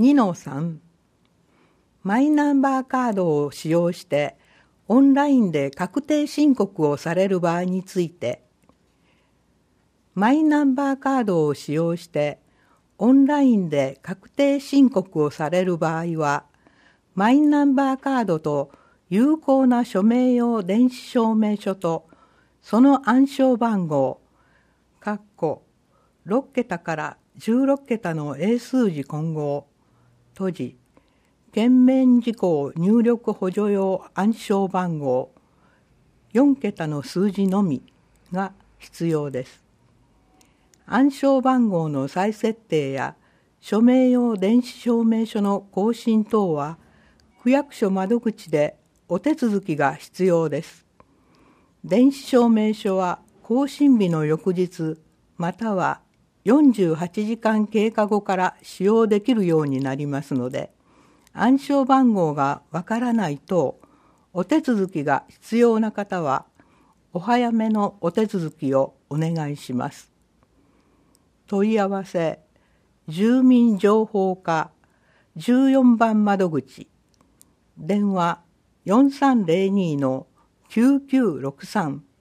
2-3 マイナンバーカードを使用してオンラインで確定申告をされる場合について、マイナンバーカードを使用してオンラインで確定申告をされる場合は、マイナンバーカードと有効な署名用電子証明書とその暗証番号6桁から16桁の英数字混合閉じ券面事項入力補助用暗証番号4桁の数字のみが必要です。暗証番号の再設定や署名用電子証明書の更新等は区役所窓口でお手続きが必要です。電子証明書は更新日の翌日または48時間経過後から使用できるようになりますので、暗証番号がわからないとお手続きが必要な方はお早めのお手続きをお願いします。問い合わせ住民情報課14番窓口電話4302-9963